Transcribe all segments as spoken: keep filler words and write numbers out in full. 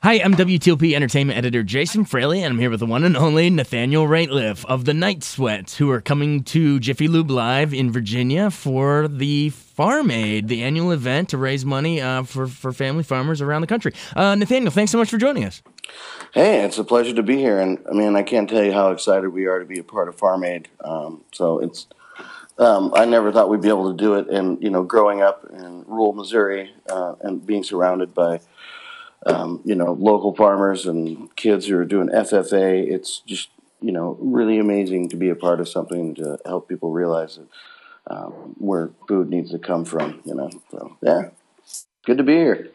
Hi, I'm W T O P Entertainment Editor Jason Fraley, and I'm here with the one and only Nathaniel Rateliff of the Night Sweats, who are coming to Jiffy Lube Live in Virginia for the Farm Aid, the annual event to raise money uh, for, for family farmers around the country. Uh, Nathaniel, thanks so much for joining us. Hey, it's a pleasure to be here, and I mean, I can't tell you how excited we are to be a part of Farm Aid. Um, so it's, um, I never thought we'd be able to do it, and you know, growing up in rural Missouri uh, and being surrounded by, um, you know, local farmers and kids who are doing F F A, it's just, you know, really amazing to be a part of something to help people realize that um, where food needs to come from. You know, so yeah, good to be here.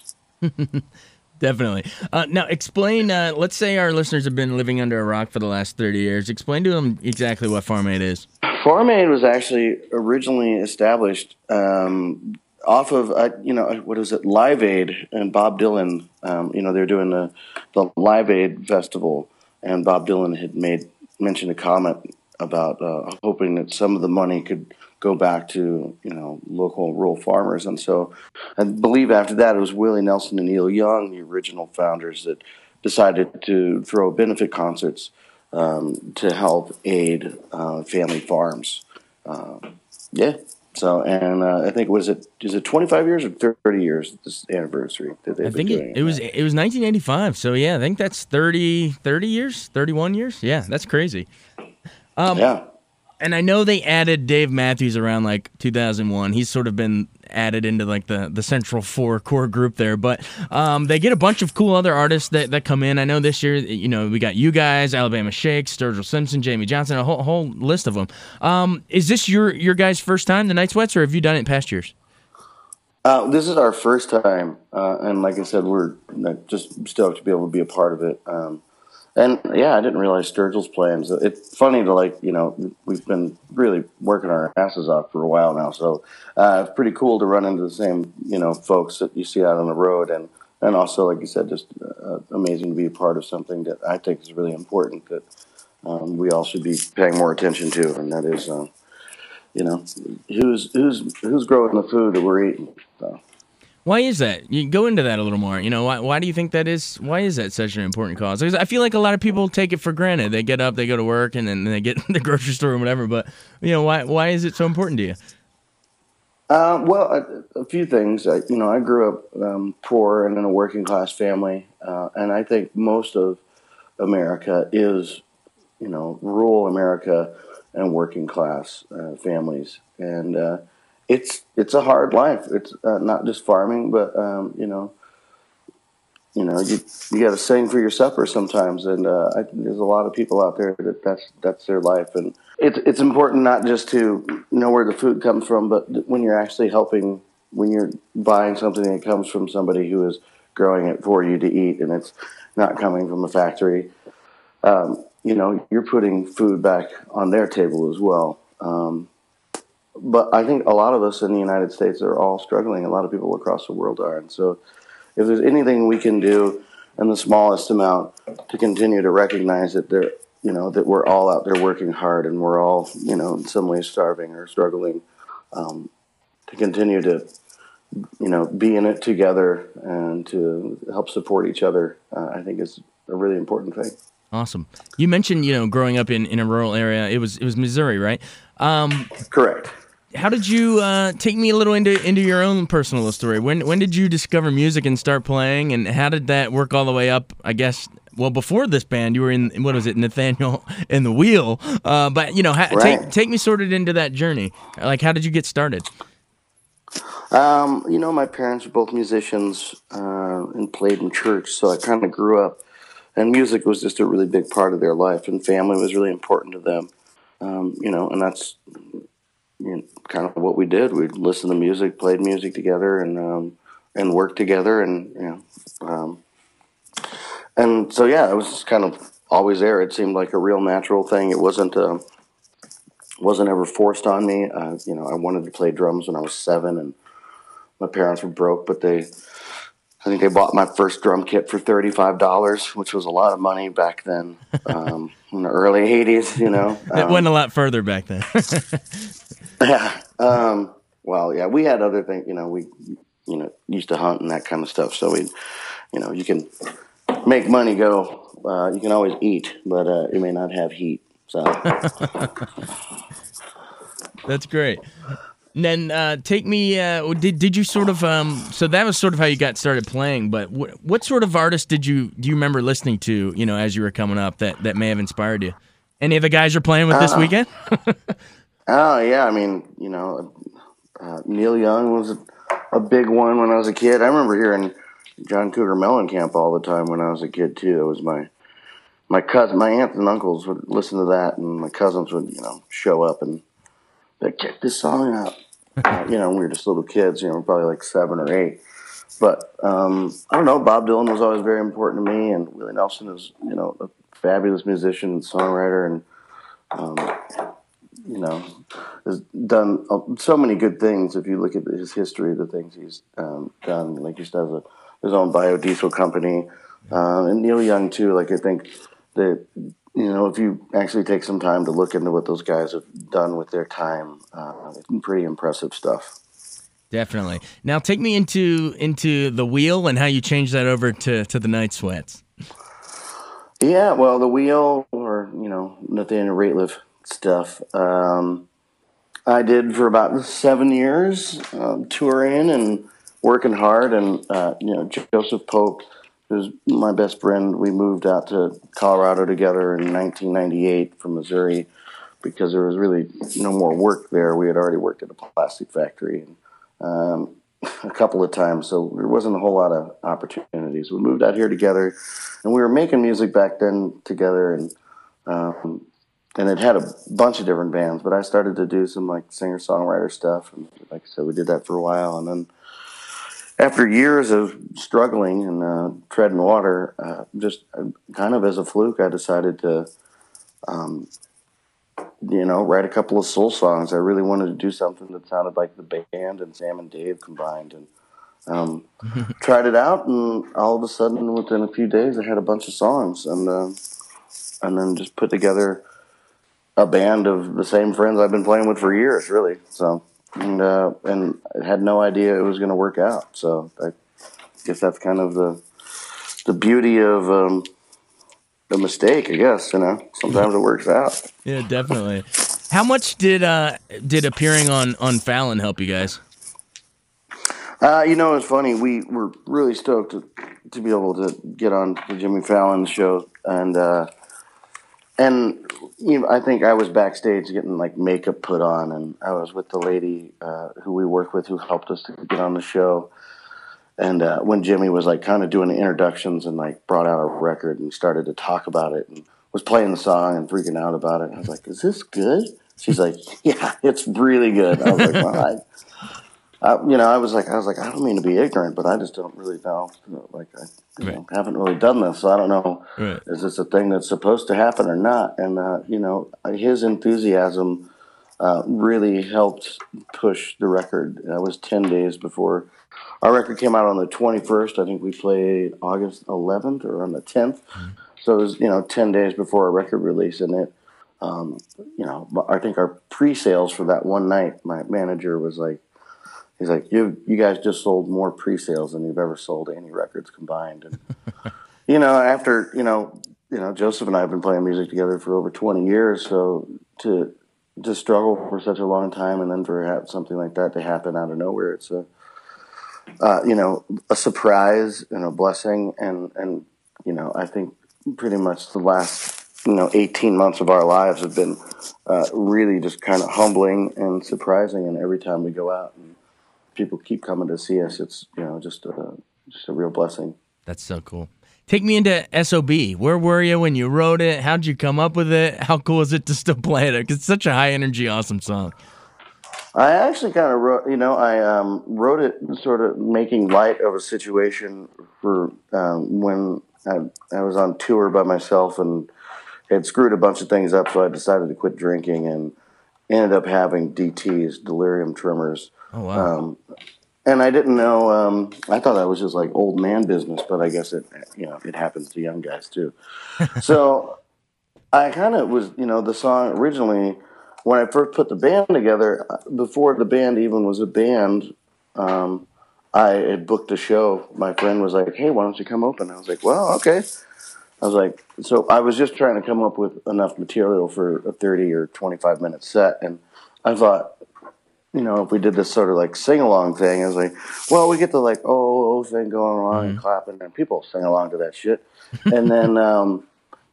Definitely. Uh, now, explain, uh, let's say our listeners have been living under a rock for the last thirty years. Explain to them exactly what Farm Aid is. Farm Aid was actually originally established um, off of, uh, you know, what is it, Live Aid and Bob Dylan. Um, you know, they're doing the, the Live Aid Festival, and Bob Dylan had made mentioned a comment about uh, hoping that some of the money could go back to, you know, local rural farmers. And so I believe after that it was Willie Nelson and Neil Young, the original founders, that decided to throw benefit concerts um, to help aid uh, family farms. Uh, yeah. So, and uh, I think, was it, is it twenty-five years or thirty years, this anniversary that they've I been think doing it, it was it was nineteen eighty-five. So, yeah, I think that's thirty, thirty years, thirty-one years. Yeah, that's crazy. Um, yeah. And I know they added Dave Matthews around like two thousand one. He's sort of been added into like the, the central four core group there. But um, they get a bunch of cool other artists that, that come in. I know this year, you know, we got you guys, Alabama Shakes, Sturgill Simpson, Jamie Johnson, a whole, whole list of them. Um, is this your, your guys' first time, the Night Sweats, or have you done it in past years? Uh, this is our first time. Uh, and like I said, we're just stoked to be able to be a part of it. Um, And yeah, I didn't realize Sturgill's plans. It's funny to, like, you know, we've been really working our asses off for a while now. So uh, it's pretty cool to run into the same, you know, folks that you see out on the road. And, and also, like you said, just uh, amazing to be a part of something that I think is really important that um, we all should be paying more attention to. And that is, uh, you know, who's, who's, who's growing the food that we're eating. So. Why is that? You go into that a little more. You know, why why do you think that is? Why is that such an important cause? Because I feel like a lot of people take it for granted. They get up, they go to work, and then they get in the grocery store or whatever. But you know, why why is it so important to you? Uh, well, a, a few things. I, you know, I grew up um, poor and in a working class family, uh, and I think most of America is, you know, rural America and working class uh, families, and uh, it's it's a hard life. It's uh, not just farming, but um, you know, you know, you you got to sing for your supper sometimes, and uh, I, there's a lot of people out there that that's that's their life, and it's it's important not just to know where the food comes from, but when you're actually helping, when you're buying something that comes from somebody who is growing it for you to eat, and it's not coming from a factory. Um, you know, you're putting food back on their table as well. Um, but I think a lot of us in the United States are all struggling. A lot of people across the world are. And so if there's anything we can do in the smallest amount to continue to recognize that they're, you know, that we're all out there working hard and we're all, you know, in some ways starving or struggling, um, to continue to, you know, be in it together and to help support each other, uh, I think is a really important thing. Awesome. You mentioned, you know, growing up in, in a rural area. It was it was Missouri, right? Um, Correct. How did you uh, take me a little into into your own personal story? When when did you discover music and start playing, and how did that work all the way up? I guess well before this band, you were in what was it, Nathaniel and the Wheel? Uh, but you know, ha- Right. take take me sort of into that journey. Like, how did you get started? Um, you know, my parents were both musicians uh, and played in church, so I kind of grew up, and music was just a really big part of their life, and family was really important to them. Um, you know, and that's, you know, kind of what we did. We'd listen to music, played music together, and um, and worked together, and you know, um, and so yeah, it was just kind of always there. It seemed like a real natural thing. It wasn't uh, wasn't ever forced on me. Uh, you know, I wanted to play drums when I was seven, and my parents were broke, but they, I think they bought my first drum kit for thirty-five dollars, which was a lot of money back then, um, in the early eighties, you know. It Um, went a lot further back then. yeah. Um, well, yeah, we had other things, you know, we, you know, used to hunt and that kind of stuff. So we, you know, you can make money go. Uh, you can always eat, but uh, you may not have heat. So That's great. And then uh, take me. Uh, did did you sort of? Um, so that was sort of how you got started playing. But wh- what sort of artists did you do you remember listening to? You know, as you were coming up, that that may have inspired you. Any of the guys you're playing with this uh, weekend? oh yeah, I mean, you know, uh, Neil Young was a, a big one when I was a kid. I remember hearing John Cougar Mellencamp all the time when I was a kid too. It was my my cousin, my aunts and uncles would listen to that, and my cousins would, you know, show up and like, check this song out. Uh, you know, we were just little kids. You know, probably like seven or eight. But um, I don't know. Bob Dylan was always very important to me, and Willie Nelson is, you know, a fabulous musician and songwriter, and um, you know, has done so many good things. If you look at his history, the things he's um, done, like he has a, his own biodiesel company, uh, and Neil Young too. Like I think that, you know, if you actually take some time to look into what those guys have done with their time, uh, it's pretty impressive stuff. Definitely. Now take me into into the Wheel and how you changed that over to to the Night Sweats. Yeah, well, the Wheel, or you know, Nathaniel Rateliff stuff. Um, I did for about seven years, um, touring and working hard. And, uh, you know, Joseph Polk, who's my best friend, we moved out to Colorado together in nineteen ninety-eight from Missouri because there was really no more work there. We had already worked at a plastic factory and, um, a couple of times, so there wasn't a whole lot of opportunities. We moved out here together, and we were making music back then together, and um, and it had a bunch of different bands, but I started to do some like singer-songwriter stuff, and like I said, we did that for a while, and then after years of struggling and uh, treading water, uh, just uh, kind of as a fluke, I decided to, um, you know, write a couple of soul songs. I really wanted to do something that sounded like the band and Sam and Dave combined, and um, tried it out, and all of a sudden, within a few days, I had a bunch of songs, and uh, and then just put together a band of the same friends I've been playing with for years, really. So, and uh, and I had no idea it was going to work out. So I guess that's kind of the the beauty of um, the mistake. I guess, you know, sometimes it works out. Yeah, definitely. How much did uh did appearing on on Fallon help you guys? Uh, you know, it's funny. We were really stoked to, to be able to get on the Jimmy Fallon show, and uh, and you know, I think I was backstage getting like makeup put on, and I was with the lady uh, who we work with who helped us to get on the show. And uh, when Jimmy was like kind of doing the introductions and like brought out a record and started to talk about it and was playing the song and freaking out about it, I was like, "Is this good?" She's like, "Yeah, it's really good." I was like, "Well, I." I, you know, I was like, I was like, I don't mean to be ignorant, but I just don't really know. You know, like, I you Right. know, haven't really done this, so I don't know. Right. Is this a thing that's supposed to happen or not? And uh, you know, his enthusiasm uh, really helped push the record. That was ten days before our record came out on the twenty-first. I think we played August eleventh or on the tenth. Mm-hmm. So it was, you know, ten days before our record release, and it, um, you know, I think our pre-sales for that one night, my manager was like. He's like, you you guys just sold more pre-sales than you've ever sold any records combined. And, you know, after, you know, you know, Joseph and I have been playing music together for over twenty years. So to, to struggle for such a long time and then for have something like that to happen out of nowhere, it's a, uh, you know, a surprise and a blessing. And, and, you know, I think pretty much the last, you know, eighteen months of our lives have been uh, really just kind of humbling and surprising. And every time we go out and people keep coming to see us, it's, you know, just a, just a real blessing. That's so cool. Take me into S O B. Where were you when you wrote it? How'd you come up with it? How cool is it to still play it? It's such a high energy, awesome song. I actually kind of wrote, you know, I um, wrote it sort of making light of a situation for um, when I, I was on tour by myself and had screwed a bunch of things up, so I decided to quit drinking and ended up having D Ts, delirium tremors. Oh, wow. Um, and I didn't know. Um, I thought that was just like old man business, but I guess it, you know, it happens to young guys too. So I kind of was, you know, the song originally when I first put the band together, before the band even was a band, um, I had booked a show. My friend was like, "Hey, why don't you come open?" I was like, "Well, okay." I was like, so I was just trying to come up with enough material for a thirty or twenty-five minute set. And I thought, you know, if we did this sort of like sing along thing, I was like, well, we get the like, oh, oh thing going along mm-hmm. and clapping, and people sing along to that shit. And then, um,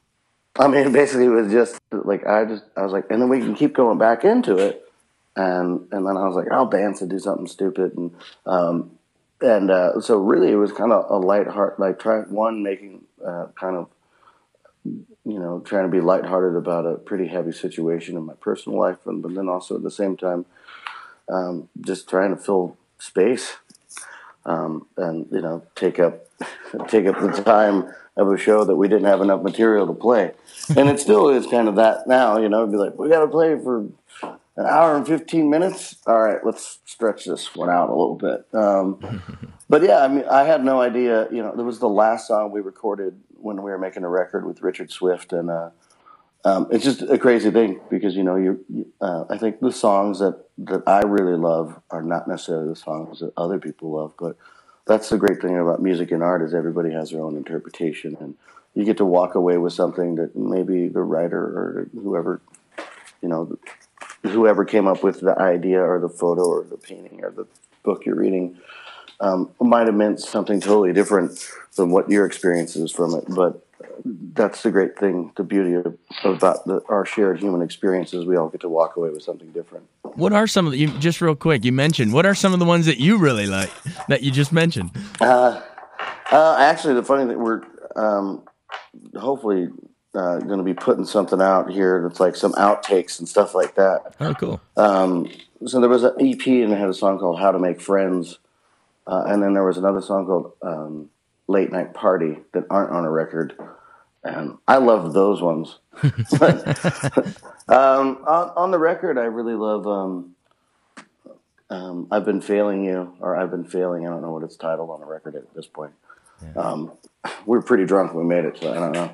I mean, basically it was just like, I just, I was like, and then we can keep going back into it. And, and then I was like, I'll dance and do something stupid. And, um, and, uh, so really it was kind of a light heart, like trying one, making, uh, kind of, you know, trying to be lighthearted about a pretty heavy situation in my personal life, and but then also at the same time, um, just trying to fill space, um, and you know, take up take up the time of a show that we didn't have enough material to play, and it still is kind of that now. You know, it'd be like, we got to play for an hour and fifteen minutes. All right, let's stretch this one out a little bit. Um, but yeah, I mean, I had no idea. You know, there was the last song we recorded when we were making a record with Richard Swift, and uh, um, it's just a crazy thing because you know, you, you uh, I think the songs that that I really love are not necessarily the songs that other people love, but that's the great thing about music and art is everybody has their own interpretation, and you get to walk away with something that maybe the writer or whoever, you know, whoever came up with the idea or the photo or the painting or the book you're reading um, might have meant something totally different than what your experience is from it. But that's the great thing, the beauty of, about the, our shared human experiences. We all get to walk away with something different. What are some of the, you, just real quick, you mentioned, what are some of the ones that you really like that you just mentioned? Uh, uh, actually, the funny thing, we're um, hopefully uh, going to be putting something out here that's like some outtakes and stuff like that. Oh, cool. Um, so there was an E P and it had a song called How to Make Friends. Uh, and then there was another song called um, Late Night Party that aren't on a record. And I love those ones. but, um, on, on the record, I really love um, um, I've Been Failing You, or I've Been Failing. I don't know what it's titled on the record at this point. Yeah. Um, we were pretty drunk when we made it, so I don't know.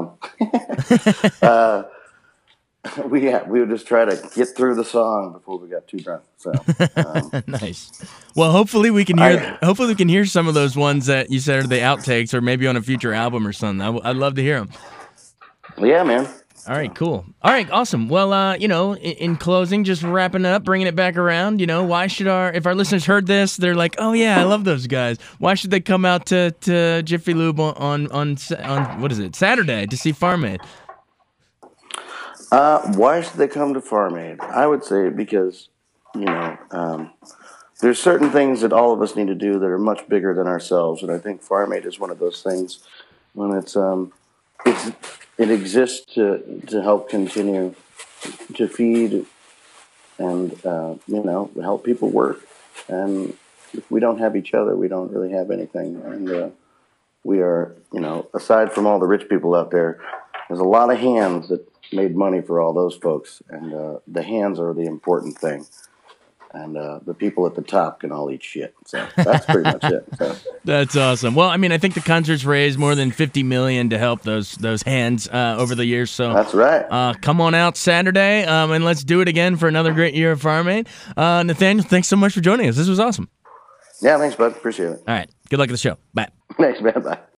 Um, uh, we had, we would just try to get through the song before we got too drunk. So um, nice. Well, hopefully we can hear. I, hopefully we can hear some of those ones that you said are the outtakes, or maybe on a future album or something. I, I'd love to hear them. Yeah, man. All right, cool. All right, awesome. Well, uh, you know, in, in closing, just wrapping up, bringing it back around. You know, why should our if our listeners heard this, they're like, oh yeah, I love those guys. Why should they come out to to Jiffy Lube on on on, on what is it Saturday to see Farm Aid? Uh, why should they come to Farm Aid? I would say because, you know, um, there's certain things that all of us need to do that are much bigger than ourselves, and I think Farm Aid is one of those things. When it's um, it's it exists to to help continue to feed and uh, you know, help people work. And if we don't have each other, we don't really have anything. And uh, we are, you know, aside from all the rich people out there, there's a lot of hands that made money for all those folks, and uh, the hands are the important thing, and uh, the people at the top can all eat shit. So that's pretty much it. So. That's awesome. Well, I mean, I think the concert's raised more than fifty million dollars to help those those hands uh, over the years. So that's right. Uh, come on out Saturday, um, and let's do it again for another great year of Farm Aid. Uh, Nathaniel, thanks so much for joining us. This was awesome. Yeah, thanks, bud. Appreciate it. All right. Good luck at the show. Bye. Thanks, man. Bye.